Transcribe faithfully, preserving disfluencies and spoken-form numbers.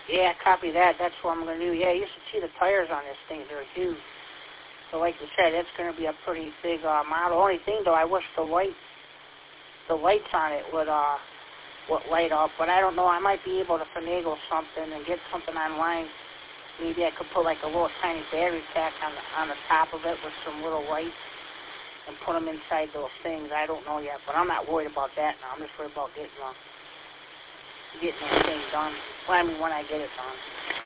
Yeah, copy that. That's what I'm going to do. Yeah, you should see the tires on this thing. They're huge. So like you said, it's going to be a pretty big uh, model. Only thing, though, I wish the light, the lights on it would, uh, would light up. But I don't know. I might be able to finagle something and get something online. Maybe I could put like a little tiny battery pack on the, on the top of it with some little lights and put them inside those things. I don't know yet, but I'm not worried about that now. I'm just worried about getting uh, getting this thing done. Well, I mean, when I get it done.